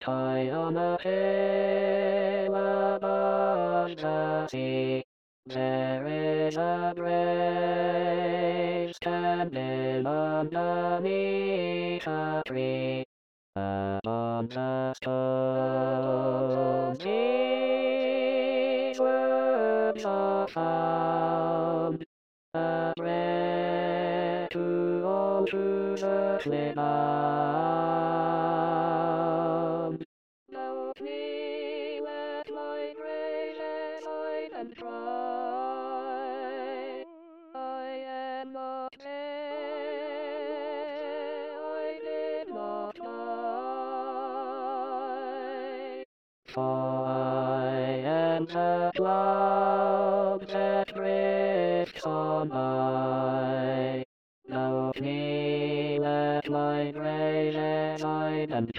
High on a hill above the sea, there is a brave standing underneath a tree. Upon the stone these words are found, a prayer to all who earthly bound. Help me, let my praises hide and try. I am not there, I did not die. For I am the cloud that drifts on by. Help me, let my praises hide and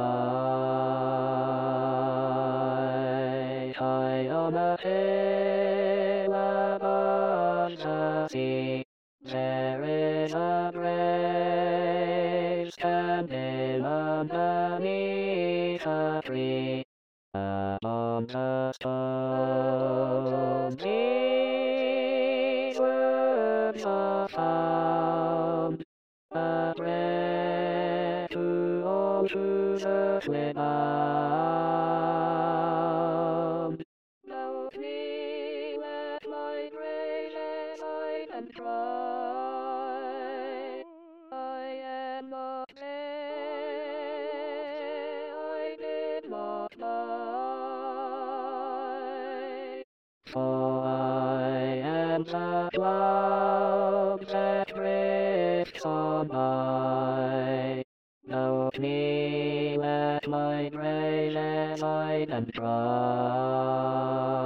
dry. High on a hill above the sea, there is a brave standing underneath a tree. Upon the stone these words are found, a prayer to all whose earthly bound. Help me, let my praises hide and try. I am not there, I did not die. For I am the cloud that drifts on by. Help me, let my praises hide and dry.